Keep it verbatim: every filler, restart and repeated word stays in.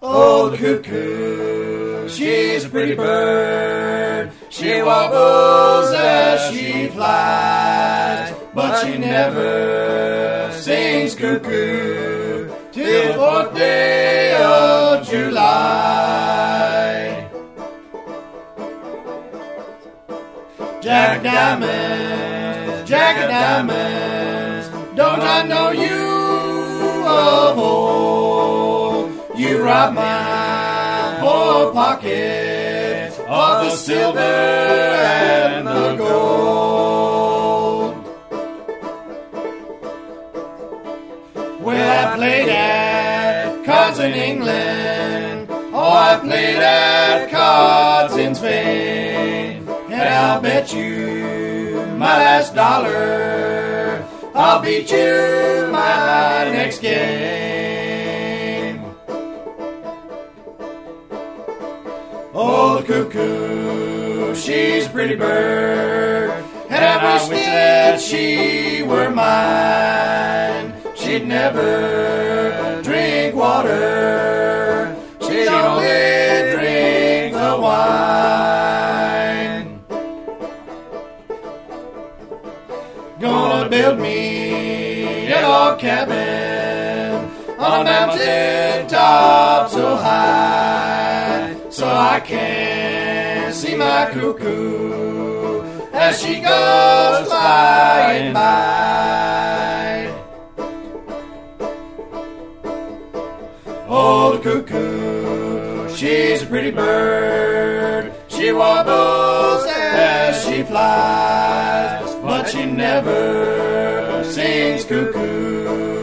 Oh, the cuckoo, she's a pretty bird. She wobbles as she flies, but she never sings cuckoo till the fourth day of July. Jack of diamonds, Jack of diamonds, don't I know you of old? You robbed my poor pocket of the silver and the gold. Well, I played at cards in England, oh, I played at cards in Spain, and I'll bet you my last dollar I'll beat you my next game. Oh, the cuckoo, she's a pretty bird, and I wish that she were mine. She'd never drink water, she'd only drink the wine. Gonna build me a log cabin on a mountain top so high, so I can see my cuckoo as she goes flying by. Oh, the cuckoo, she's a pretty bird. She wobbles as she flies, but she never sings cuckoo